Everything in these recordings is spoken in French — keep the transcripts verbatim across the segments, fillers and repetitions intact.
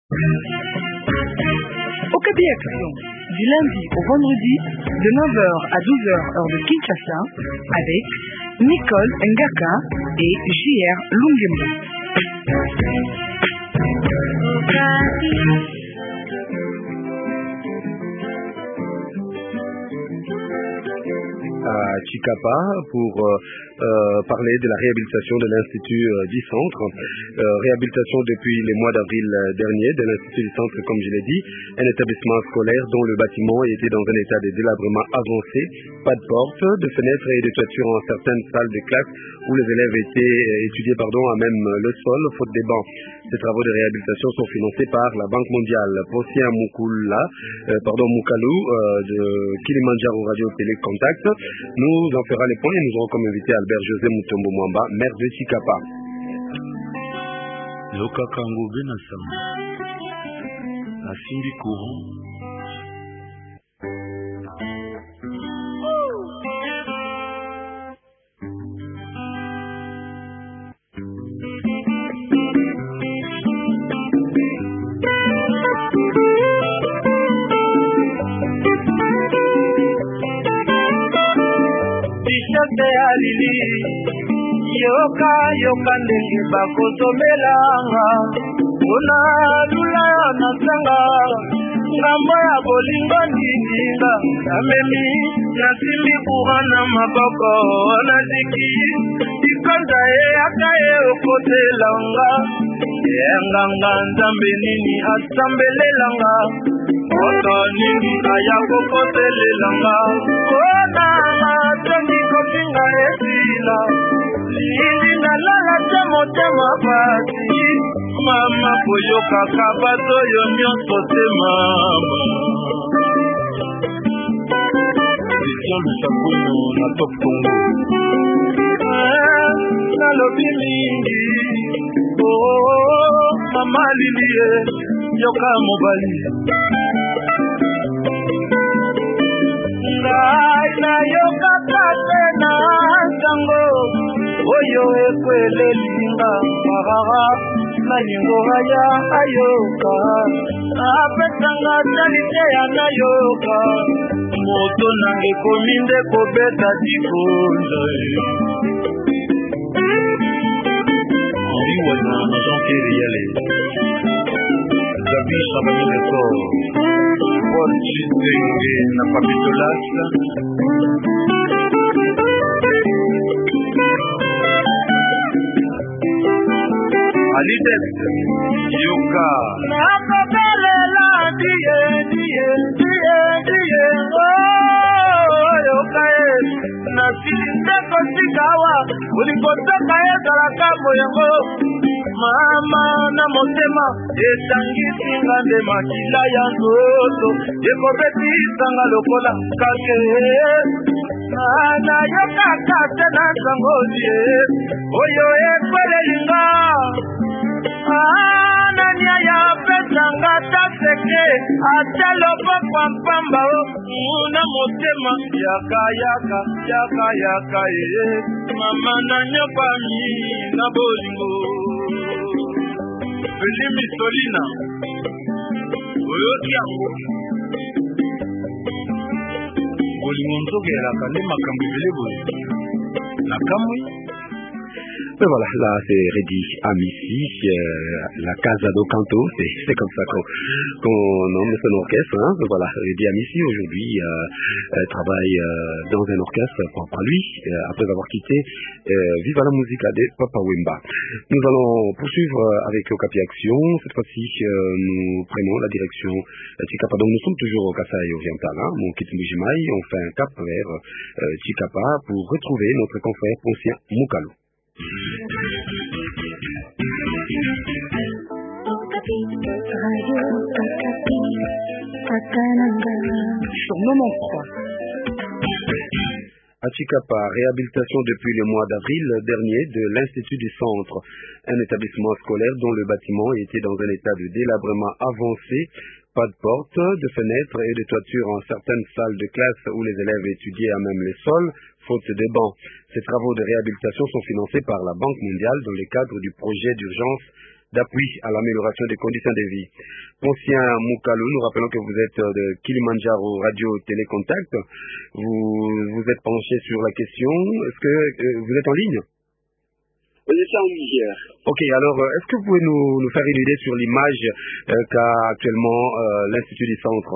Okapi Action, du lundi au vendredi, de neuf heures à douze heures heure de Kinshasa, avec Nicole Ngaka et J R Lungembo. À Chikapa pour euh, euh, parler de la réhabilitation de l'Institut euh, du Centre. Euh, réhabilitation depuis les mois d'avril dernier de l'Institut du Centre, comme je l'ai dit, un établissement scolaire dont le bâtiment était dans un état de délabrement avancé, pas de portes, de fenêtres et de toitures en certaines salles de classe où les élèves étaient euh, étudiés pardon, à même le sol, faute des bancs. Ces travaux de réhabilitation sont financés par la Banque mondiale. Possia Mukula, euh, pardon, Mukalu euh, de Kilimanjaro Radio Télé Contact nous en fera les points et nous aurons comme invité Albert José Mutombo Mwamba, maire de Chikapa. Yokakango Benasama, la Simbi Courant. Alili yoka yoka ndenge bakosomelanga una lula na sanga ngambo ya bolingo ndinga amemi nasimbi kurana maboko naziki ikonza ye akaye okotelanga enganga nzambe nini asambelelanga oto nini aya kokotelelanga onanga tongi kofinga esila lili nalala te motema pasi mama koyokaka bato yo nyonso te mama Christian Lusakono na Top Congo nalobi mingi oh mama lilie yoka mobali ngai na yoka kate na sango oyo ekwelelinga marara na lingoga ya ayoka apesanga salite ya nayoka moto nange komi nde kobeta dikonza Henri Wana na Jean-Pierre Yale Gabi Chabanileko Paul Chizenge na Papitolas Alidet Yoka Nakabelela diye diye diye diye Oh Yoka e Nasinde kosikawa Ulikotoka e Salaka moyango Mama na motema etangisi ngande makila ya nzoto ekobeti sanga lokola kake na yoka kate na sangozie oyo ekwelelinga anania ya pesanga taseke ateloko pampamba na motema yaka yaka yaka yaka e mama na nyopami na bolingo Elimi Solina oyoki yango bolingo nzokelaka nde makambo ebele boye na kamwi. Et voilà, là c'est Reddy Amici, euh, la Casa do Canto, c'est comme ça qu'on qu nomme son orchestre. Hein. Voilà, Reddy Amici aujourd'hui euh, euh, travaille euh, dans un orchestre par, par lui, euh, après avoir quitté euh, Viva la Musica de Papa Wemba. Nous allons poursuivre avec Okapi Action. Cette fois-ci, euh, nous prenons la direction euh, Chikapa. Donc nous sommes toujours au Kasaï oriental, hein, mon Kitmujimai. On fait un cap vers euh, Chikapa pour retrouver notre confrère Possia Mukalo. À Chikapa, réhabilitation depuis le mois d'avril dernier de l'Institut du Centre, un établissement scolaire dont le bâtiment était dans un état de délabrement avancé, pas de portes, de fenêtres et de toitures en certaines salles de classe où les élèves étudiaient à même les sols, faute de bancs. Ces travaux de réhabilitation sont financés par la Banque mondiale dans le cadre du projet d'urgence d'appui à l'amélioration des conditions de vie. Poncien Moukalou, nous rappelons que vous êtes de Kilimandjaro Radio Télécontact. Vous vous êtes penché sur la question. Est-ce que euh, vous êtes en ligne? Je suis en ligne hier. Ok, alors euh, est-ce que vous pouvez nous, nous faire une idée sur l'image euh, qu'a actuellement euh, l'Institut du Centre?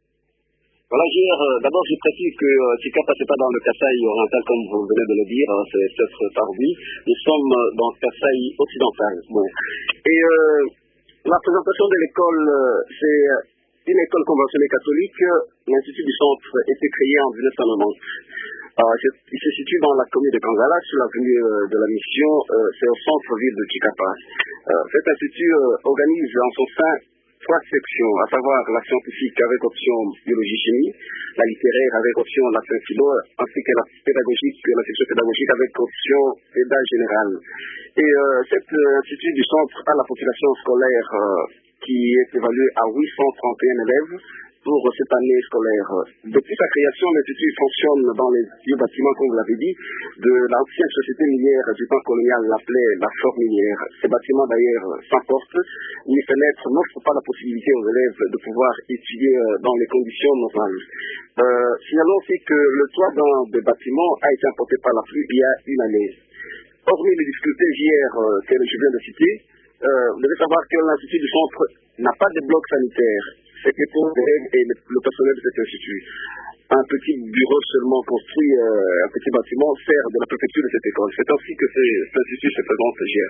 Voilà, hier, euh, d'abord je précise que euh, Tika ne passait pas dans le Kasaï oriental comme vous venez de le dire, hein, c'est peut-être tardi. Nous sommes euh, dans le Kasaï occidental. Bon. Et euh, la présentation de l'école, euh, c'est une école conventionnelle catholique. L'Institut du Centre a été créé en mille neuf cent quatre-vingt-dix. Euh, il se situe dans la commune de Kangala, sur l'avenue euh, de la Mission, euh, c'est au centre-ville de Chikapa. Euh, cet institut euh, organise en son sein trois sections, à savoir la scientifique avec option biologie-chimie, la littéraire avec option latin-philo, ainsi que la pédagogique, la section pédagogique avec option pédagogie générale. Et euh, cet euh, institut du centre a la population scolaire euh, qui est évaluée à huit cent trente et un élèves pour cette année scolaire. Depuis sa création, l'Institut fonctionne dans les vieux bâtiments, comme vous l'avez dit, de l'ancienne société minière du temps colonial, l'appelait la Fort Minière. Ces bâtiments, d'ailleurs, sans porte ni fenêtres, n'offrent pas la possibilité aux élèves de pouvoir étudier dans les conditions normales. Euh, signalons aussi que le toit d'un des bâtiments a été emporté par la pluie il y a une année. Hormis les difficultés hier euh, que je viens de citer, euh, vous devez savoir que l'Institut du Centre n'a pas de bloc sanitaire. C'est que pour les élèves et le personnel de cet institut. Un petit bureau seulement construit, euh, un petit bâtiment, sert de la préfecture de cette école. C'est ainsi que cet institut se présente hier.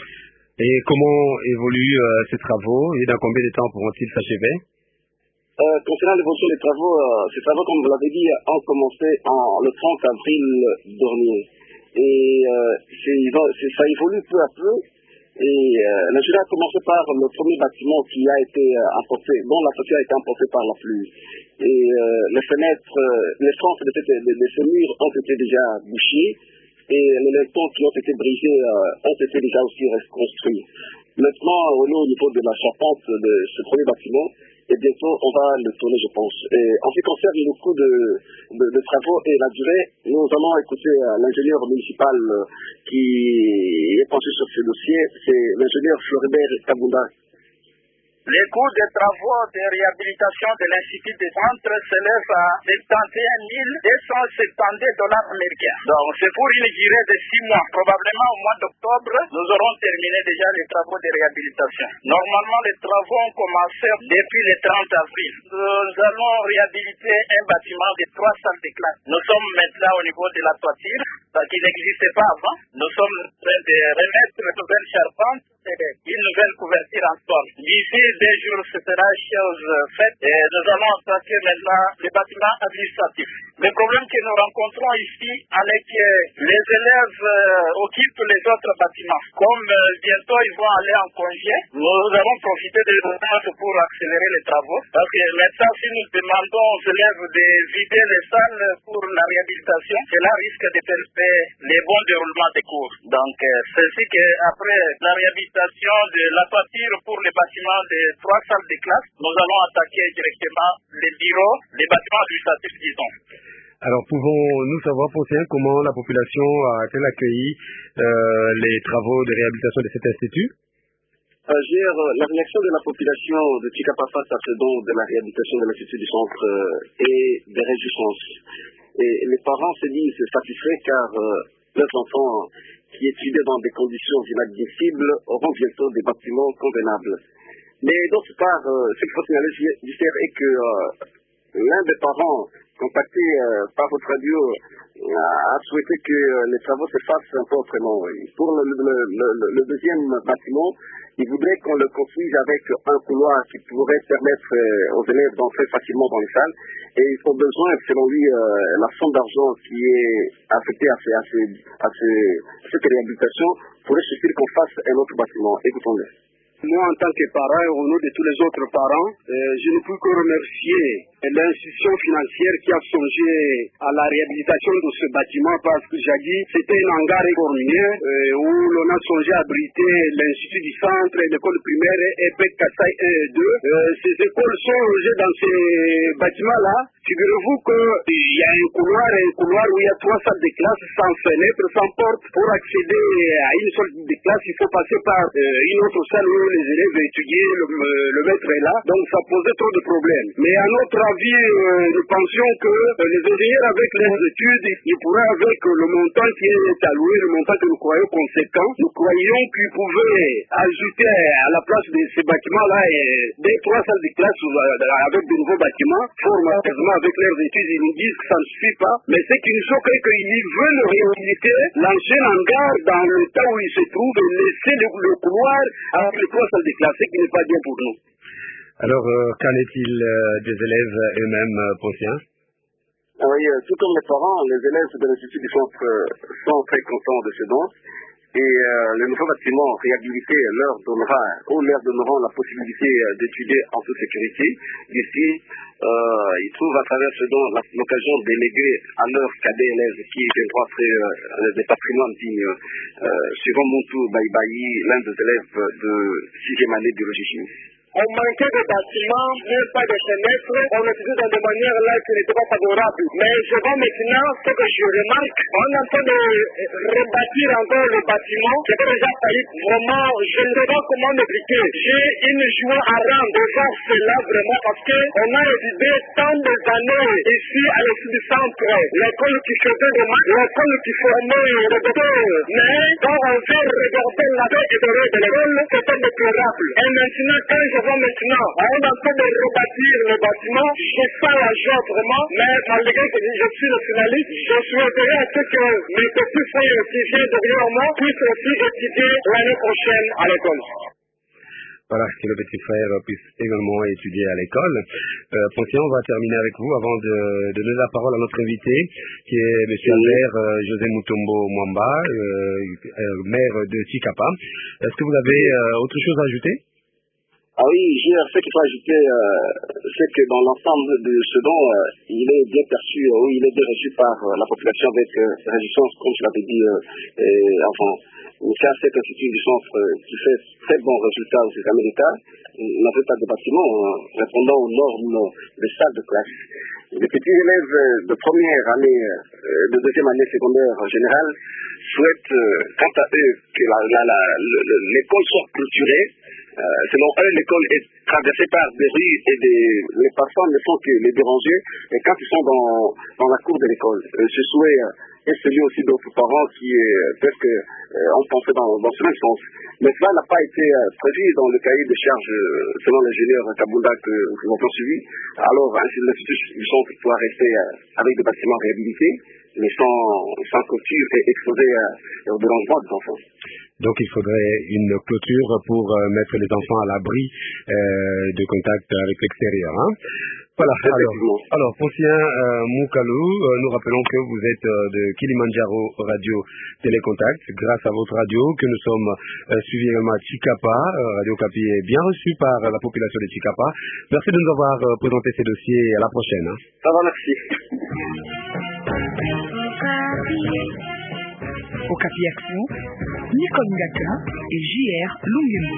Et comment évoluent euh, ces travaux et dans combien de temps pourront-ils s'achever? euh, Concernant l'évolution des travaux, euh, ces travaux, comme vous l'avez dit, ont commencé en, le trente avril dernier. Et euh, ça évolue peu à peu. Et euh, l'ingénieur a commencé par le premier bâtiment qui a été euh, emporté, dont la toiture a été emportée par la pluie. Et euh, les fenêtres, euh, les fentes de, de, de, de ces murs ont été déjà bouchées et les lintons qui ont été brisés euh, ont été déjà aussi reconstruits. Maintenant, on est au niveau de la charpente de ce premier bâtiment et bientôt on va le tourner, je pense. Et en ce qui concerne le coût de, de, de travaux et la durée, nous allons écouter euh, l'ingénieur municipal euh, qui est penché sur ce dossier, c'est l'ingénieur Floribert Kabunda. Les coûts des travaux de réhabilitation de l'Institut des Centres s'élèvent à soixante et un mille deux cent soixante-dix dollars américains. Donc c'est pour une durée de six mois. Probablement au mois d'octobre, nous aurons terminé déjà les travaux de réhabilitation. Normalement, les travaux ont commencé depuis le trente avril. Nous allons réhabiliter un bâtiment de trois salles de classe. Nous sommes maintenant au niveau de la toiture, qui n'existait pas avant. Nous sommes en train de remettre une nouvelle charpente et une nouvelle couverture en sol. D'ici deux jours, ce sera chose faite et nous allons attaquer maintenant les bâtiments administratifs. Le problème que nous rencontrons ici est que les élèves euh, occupent les autres bâtiments. Comme euh, bientôt ils vont aller en congé, nous avons profité de l'audience pour accélérer les travaux. Parce que maintenant, si nous demandons aux élèves de vider les salles pour la réhabilitation, cela risque de perturber les bons déroulements des cours. Donc, euh, c'est ainsi qu'après la réhabilitation de la toiture pour les bâtiments de trois salles de classe, nous allons attaquer directement les bureaux, les bâtiments administratifs, disons. Alors, pouvons-nous savoir, Poncien, comment la population a-t-elle accueilli euh, les travaux de réhabilitation de cet institut? Euh, Gère, la réaction de la population de Chikapa face à ce don de la réhabilitation de l'Institut du Centre euh, est de réjouissance. Et les parents se disent satisfaits car euh, leurs enfants qui étudiaient dans des conditions inadmissibles auront bientôt des bâtiments convenables. Mais d'autre part, euh, ce qu'il faut signaler, Gère, est que euh, l'un des parents contacté euh, par votre radio euh, a souhaité que euh, les travaux se fassent un peu autrement. Pour le, le, le, le deuxième bâtiment, il voudrait qu'on le construise avec un couloir qui pourrait permettre euh, aux élèves d'entrer facilement dans les salles. Et ils ont besoin, selon lui, euh, la somme d'argent qui est affectée à, ces, à, ces, à, ces, à cette réhabilitation pourrait suffire qu'on fasse un autre bâtiment. Écoutons-le. Moi, en tant que parent, et au nom de tous les autres parents, euh, je ne peux que remercier l'institution financière qui a songé à la réhabilitation de ce bâtiment parce que jadis c'était un hangar écormier euh, où l'on a songé à abriter l'Institut du Centre, l'école primaire E P E C Kasaï un et deux. Euh, ces écoles sont logées dans ces bâtiments-là. Figurez-vous qu'il y a un couloir, un couloir où il y a trois salles de classe sans fenêtre, sans porte. Pour accéder à une salle de classe, il faut passer par euh, une autre salle où les élèves étudient, le, le maître est là. Donc ça posait trop de problèmes. Mais à notre avis, euh, nous pensions que euh, les ingénieurs avec leurs études, ils pourraient avec euh, le montant qui est alloué, le montant que nous croyons conséquent, nous croyons qu'ils pouvaient ajouter à la place de ces bâtiments-là des trois salles de classe avec de nouveaux bâtiments, formatement avec leurs études, ils nous disent que ça ne suffit pas, mais ce qui nous choque est qu'ils veulent réhabiliter l'ancien hangar dans le temps où il se trouve et laisser le, le couloir avec les trois salles de classe, ce qui n'est pas bien pour nous. Alors, euh, qu'en est-il euh, des élèves eux-mêmes, euh, Poncien? Oui, euh, tout comme les parents, les élèves de l'Institut du Centre euh, sont très contents de ce don. Et euh, le nouveau bâtiment réhabilité leur donnera, ou leur donneront la possibilité euh, d'étudier en toute sécurité. Ici, euh, ils trouvent à travers ce don l'occasion d'éléguer à leurs cadets élèves qui viendront après euh, des patrimoines dignes. Euh, suivant Moutou Baïbaï, l'un des élèves de sixième année de biologie chimie. On manquait de bâtiments, même pas de fenêtres, on étudiait dans des manières là qui n'étaient pas favorables. Mais je vois maintenant ce que je remarque, on est en train de rebâtir encore le bâtiment, qui était déjà failli. Vraiment, je ne sais pas comment m'expliquer. J'ai une joie à rendre de voir cela vraiment parce qu'on a étudié tant d'années ici à l'Institut du Centre, l'école qui faisait des maths, l'école qui formait les docteurs. Mais quand on fait regarder la paix et de l'école, c'était déplorable. Et maintenant, quand je vois maintenant, on est en train de rebâtir le bâtiment, je sens la joie vraiment, mais malgré que je suis le finaliste, je souhaiterais à ce que mes petits frères qui viennent derrière moi puissent aussi étudier l'année prochaine à l'école. Voilà, que le petit frère puisse également étudier à l'école. Euh, Poncien, on va terminer avec vous avant de, de donner la parole à notre invité, qui est M. Albert euh, José Mutombo Mwamba, euh, euh, maire de Tshikapa. Est-ce que vous avez euh, autre chose à ajouter? Ah oui, j'ai ce qu'il faut ajouter, euh, c'est que dans l'ensemble de ce don, euh, il est bien perçu, euh, oui, il est bien reçu par euh, la population avec euh, résistance, comme je l'avais dit euh, euh, avant. Mais c'est cet institut du centre euh, qui fait très bons résultats aux examens d'État. Il n'avait pas de bâtiment euh, répondant aux normes des salles de classe. Les petits élèves de première année, euh, de deuxième année secondaire en général, souhaitent, euh, quant à eux, que la, la, la, l'école soit clôturée. Euh, selon eux, l'école est traversée par des rues et des, les parents ne font que les déranger. Et quand ils sont dans, dans la cour de l'école, euh, ce souhait euh, est celui aussi d'autres parents qui euh, peut-être euh, ont pensé dans, dans ce même sens. Mais cela n'a pas été euh, prévu dans le cahier de charge euh, selon l'ingénieur Kabunda que nous avons suivi. Alors, ainsi, l'institut du centre pourra rester euh, avec des bâtiments réhabilités, mais sans, sans clôture et exposé euh, au dérangement des enfants. Donc il faudrait une clôture pour euh, mettre les enfants à l'abri euh, de contact avec l'extérieur. Hein. Voilà. Alors, alors Poncien euh, Moukalou, euh, nous rappelons que vous êtes euh, de Kilimandjaro Radio Télécontact. Grâce à votre radio, que nous sommes euh, suivis également à Tshikapa. Euh, Radio Kapi est bien reçu par la population de Tshikapa. Merci de nous avoir euh, présenté ces dossiers. À la prochaine. Hein. Ça va, merci. Au Okapi Action, Nicole Ngaka et J R Lungembo.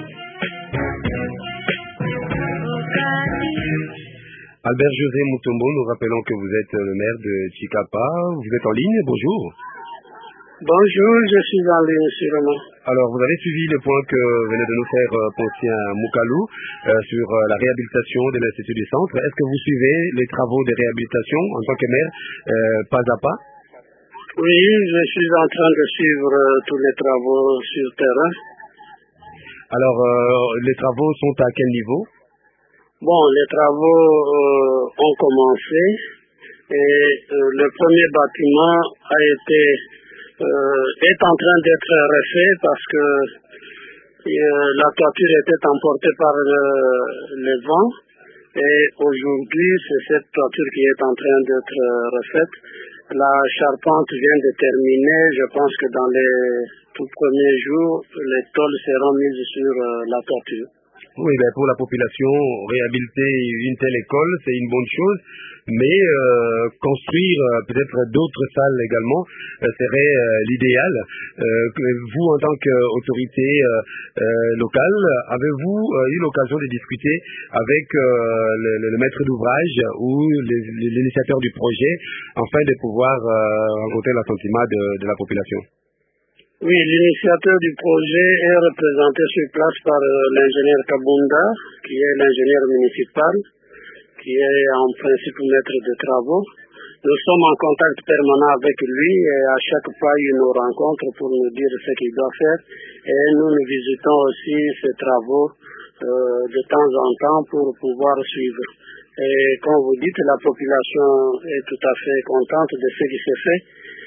Albert José Mutombo, nous rappelons que vous êtes le maire de Tshikapa. Vous êtes en ligne, bonjour. Bonjour, je suis en ligne sûrement. Alors, vous avez suivi le point que venait de nous faire euh, Poncien Moukalou euh, sur euh, la réhabilitation de l'Institut du Centre. Est-ce que vous suivez les travaux de réhabilitation en tant que maire, euh, pas à pas? Oui, je suis en train de suivre euh, tous les travaux sur terrain. Alors, euh, les travaux sont à quel niveau? Bon, les travaux euh, ont commencé et euh, le premier bâtiment a été euh, est en train d'être refait parce que euh, la toiture était emportée par le, le vent et aujourd'hui c'est cette toiture qui est en train d'être refaite. La charpente vient de terminer, je pense que dans les tout premiers jours, les tôles seront mises sur euh, la toiture. Oui, ben pour la population, réhabiliter une telle école, c'est une bonne chose, mais euh, construire euh, peut-être d'autres salles également euh, serait euh, l'idéal. Euh, vous, en tant qu'autorité euh, euh, locale, avez-vous euh, eu l'occasion de discuter avec euh, le, le, le maître d'ouvrage ou l'initiateur du projet afin de pouvoir euh, rencontrer l'assentiment de, de la population? Oui, l'initiateur du projet est représenté sur place par euh, l'ingénieur Kabunda, qui est l'ingénieur municipal, qui est en principe maître de travaux. Nous sommes en contact permanent avec lui et à chaque fois il nous rencontre pour nous dire ce qu'il doit faire. Et nous nous visitons aussi ses travaux euh, de temps en temps pour pouvoir suivre. Et comme vous dites, la population est tout à fait contente de ce qui se fait.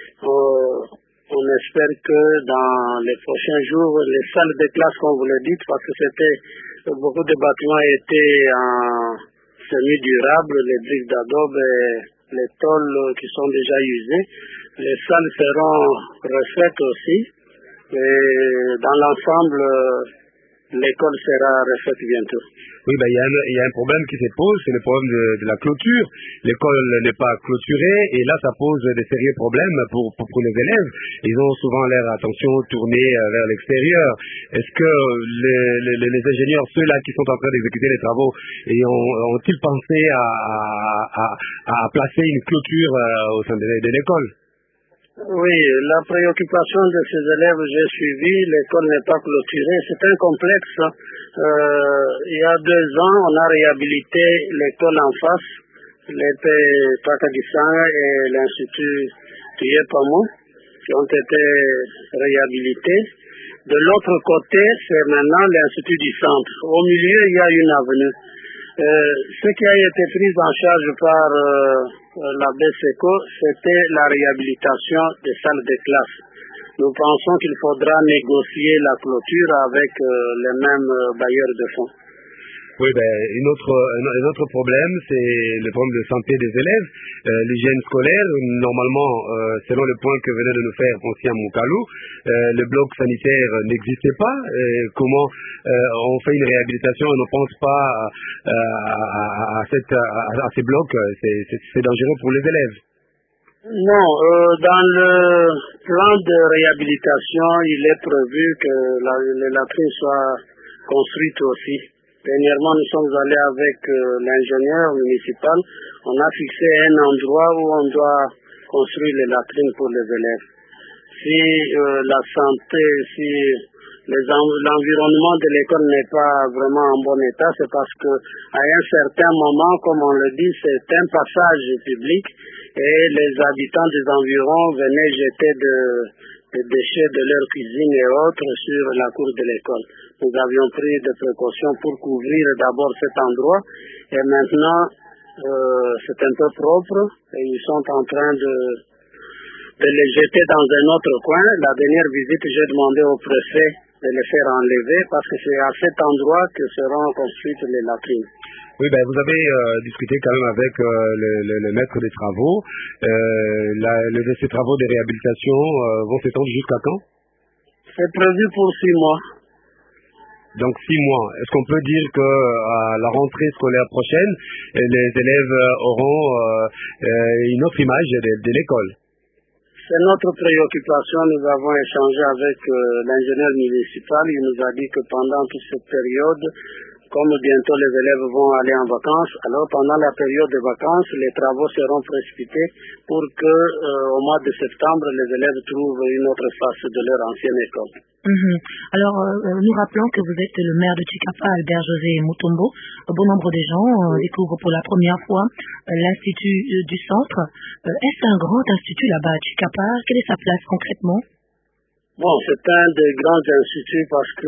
Euh, On espère que dans les prochains jours, les salles de classe, comme vous le dites, parce que c'était beaucoup de bâtiments étaient en semi-durable, les briques d'adobe et les tôles qui sont déjà usées. Les salles seront refaites aussi. Et dans l'ensemble, l'école sera refaite bientôt. Oui, ben, il y a un, il y a un problème qui se pose, c'est le problème de, de la clôture. L'école n'est pas clôturée et là, ça pose des sérieux problèmes pour, pour, pour les élèves. Ils ont souvent leur attention tournée vers l'extérieur. Est-ce que les, les, les ingénieurs, ceux-là qui sont en train d'exécuter les travaux, et ont, ont-ils pensé à, à, à, à placer une clôture au sein de, de l'école? Oui, la préoccupation de ces élèves, j'ai suivi, l'école n'est pas clôturée, c'est un complexe. Euh, il y a deux ans, on a réhabilité l'école en face, l'E P Takadissan et l'Institut Tuyepamo, qui ont été réhabilités. De l'autre côté, c'est maintenant l'Institut du Centre. Au milieu, il y a une avenue. Euh, ce qui a été pris en charge par euh, la B S E C O, c'était la réhabilitation des salles de classe. Nous pensons qu'il faudra négocier la clôture avec euh, les mêmes bailleurs de fonds. Oui, ben, une autre, un autre problème, c'est le problème de santé des élèves. Euh, l'hygiène scolaire, normalement, euh, selon le point que venait de nous faire Ponsia Moukalou, euh, le bloc sanitaire n'existait pas. Et comment euh, on fait une réhabilitation et on ne pense pas à, à, à, cette, à, à ces blocs, c'est dangereux pour les élèves. Non, euh, dans le plan de réhabilitation, il est prévu que la, les latrines soient construites aussi. Dernièrement, nous sommes allés avec euh, l'ingénieur municipal. On a fixé un endroit où on doit construire les latrines pour les élèves. Si euh, la santé, si l'environnement de l'école n'est pas vraiment en bon état, c'est parce que à un certain moment, comme on le dit, c'est un passage public et les habitants des environs venaient jeter de, de déchets de leur cuisine et autres sur la cour de l'école. Nous avions pris des précautions pour couvrir d'abord cet endroit et maintenant euh, c'est un peu propre et ils sont en train de, de les jeter dans un autre coin. La dernière visite, j'ai demandé au préfet de les faire enlever parce que c'est à cet endroit que seront construites les latrines. Oui, ben vous avez euh, discuté quand même avec euh, le, le, le maître des travaux. Euh, la, le, ces travaux de réhabilitation euh, vont s'étendre jusqu'à quand? C'est prévu pour six mois. Donc six mois. Est-ce qu'on peut dire que à la rentrée scolaire prochaine, les élèves auront euh, une autre image de, de l'école? C'est notre préoccupation. Nous avons échangé avec euh, l'ingénieur municipal. Il nous a dit que pendant toute cette période, comme bientôt les élèves vont aller en vacances, alors pendant la période de vacances, les travaux seront précipités pour que euh, au mois de septembre, les élèves trouvent une autre face de leur ancienne école. Mmh. Alors, euh, nous rappelons que vous êtes le maire de Tshikapa, Albert José Mutombo. Bon nombre de gens euh, découvrent pour la première fois euh, l'Institut euh, du Centre. Euh, Est-ce un grand institut là-bas à Tshikapa? Quelle est sa place concrètement? Bon, c'est un des grands instituts parce que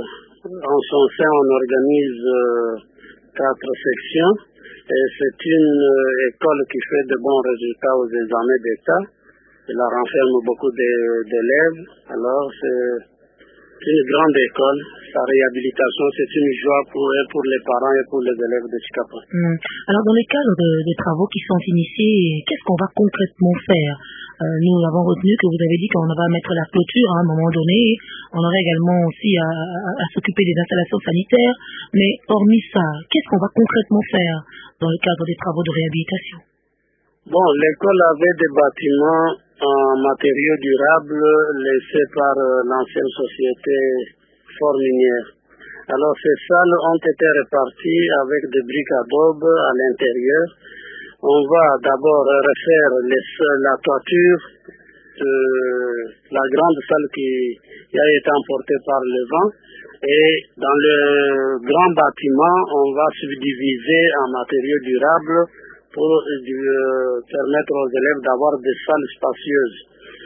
en son sein, on organise euh, quatre sections et c'est une euh, école qui fait de bons résultats aux examens d'État. Elle renferme beaucoup d'élèves. Alors, c'est une grande école. Sa réhabilitation, c'est une joie pour eux, pour les parents et pour les élèves de Tchikapa. Mmh. Alors, dans le cadre de, des travaux qui sont initiés, qu'est-ce qu'on va concrètement faire? euh, Nous avons retenu que vous avez dit qu'on va mettre la clôture à un moment donné. On aurait également aussi à, à, à s'occuper des installations sanitaires. Mais hormis ça, qu'est-ce qu'on va concrètement faire dans le cadre des travaux de réhabilitation? Bon, l'école avait des bâtiments en matériaux durables laissés par euh, l'ancienne société Fort Minière. Alors ces salles ont été réparties avec des briques adobe à l'intérieur. On va d'abord refaire les, la toiture de la grande salle qui, qui a été emportée par le vent. Et dans le grand bâtiment, on va subdiviser en matériaux durables pour euh, permettre aux élèves d'avoir des salles spacieuses.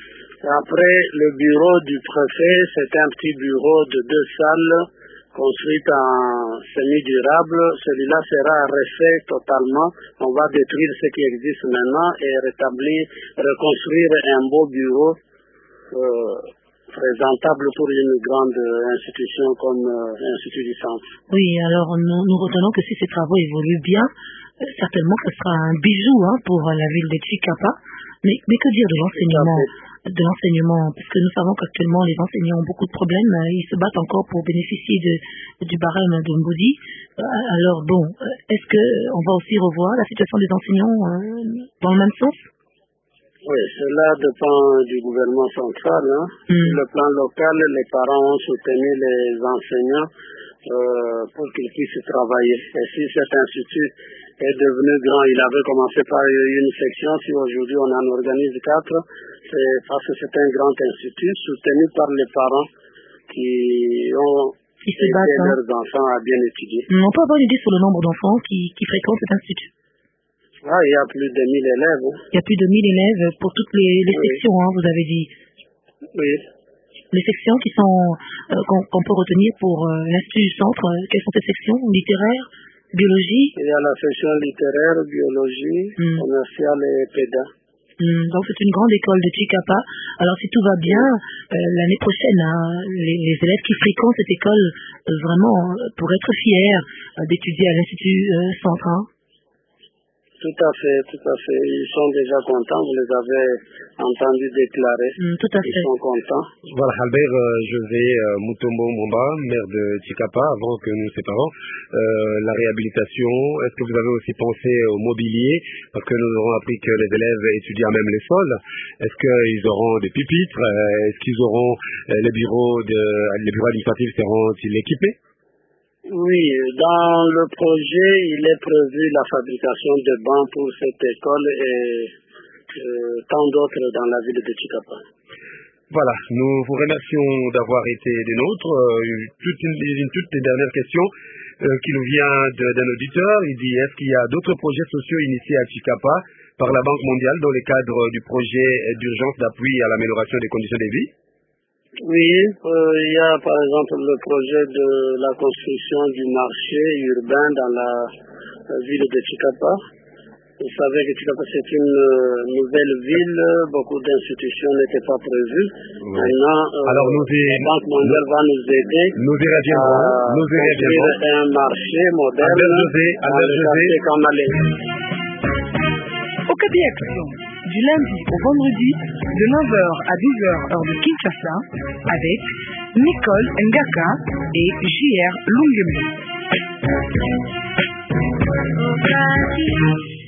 Après, le bureau du préfet, c'est un petit bureau de deux salles construites en semi-durable. Celui-là sera refait totalement. On va détruire ce qui existe maintenant et rétablir, reconstruire un beau bureau euh, présentable pour une grande institution comme euh, l'Institut du Centre. Oui, alors nous, nous retenons que si ces travaux évoluent bien, euh, certainement que ce sera un bijou hein, pour la ville de Tchikapa. Mais, mais que dire de l'enseignement, de l'enseignement, parce que nous savons qu'actuellement les enseignants ont beaucoup de problèmes, ils se battent encore pour bénéficier de, du barème de Mboudi. Alors bon, est-ce que on va aussi revoir la situation des enseignants euh, dans le même sens? Oui, cela dépend du gouvernement central. Hein. Mm. Sur le plan local, les parents ont soutenu les enseignants euh, pour qu'ils puissent travailler. Et si cet institut est devenu grand, il avait commencé par une section, si aujourd'hui on en organise quatre, c'est parce que c'est un grand institut soutenu par les parents qui ont qui se battent, aidé leurs enfants à bien étudier. On peut avoir une idée sur le nombre d'enfants qui, qui fréquentent cet institut? Ah, il y a plus de mille élèves. Hein. Il y a plus de mille élèves pour toutes les, les oui. sections, hein, vous avez dit. Oui. Les sections qui sont euh, qu'on, qu'on peut retenir pour euh, l'Institut du Centre, euh, quelles sont ces sections? Littéraire, biologie? Il y a la section littéraire, biologie, mm. commerciale et péda. Mm, donc c'est une grande école de Tchikapa. Alors si tout va bien, euh, l'année prochaine, hein, les, les élèves qui fréquentent cette école euh, vraiment euh, pourraient être fiers euh, d'étudier à l'Institut euh, Centre. Hein. Tout à fait, tout à fait. Ils sont déjà contents, vous les avez entendus déclarer. Mm, tout à fait. Ils sont contents. Voilà, Albert euh, José euh, Mutombo Momba, maire de Tchikapa, avant que nous nous séparons. Euh, la réhabilitation, est-ce que vous avez aussi pensé au mobilier? Parce que nous aurons appris que les élèves étudient même les sols. Est-ce qu'ils auront des pupitres? Est-ce qu'ils auront euh, les bureaux de, les bureaux administratifs seront-ils équipés? Oui, dans le projet, il est prévu la fabrication de bancs pour cette école et euh, tant d'autres dans la ville de Tchikapa. Voilà, nous vous remercions d'avoir été des nôtres. Euh, toute une, une toute dernière question euh, qui nous vient de, d'un auditeur. Il dit, est-ce qu'il y a d'autres projets sociaux initiés à Tchikapa par la Banque mondiale dans le cadre du projet d'urgence d'appui à l'amélioration des conditions de vie? Oui, euh, il y a par exemple le projet de la construction du marché urbain dans la euh, ville de Tchikapa. Vous savez que Tchikapa c'est une euh, nouvelle ville, beaucoup d'institutions n'étaient pas prévues. Oui. Maintenant, euh, Alors, nous y... la Banque mondiale va nous aider nous y reviendrons, à nous y construire un marché moderne Albert José, Albert José. Okapi Action, du lundi au vendredi, de neuf heures à douze heures heure de Kinshasa, avec Nicole Ngaka et J R Lungeme.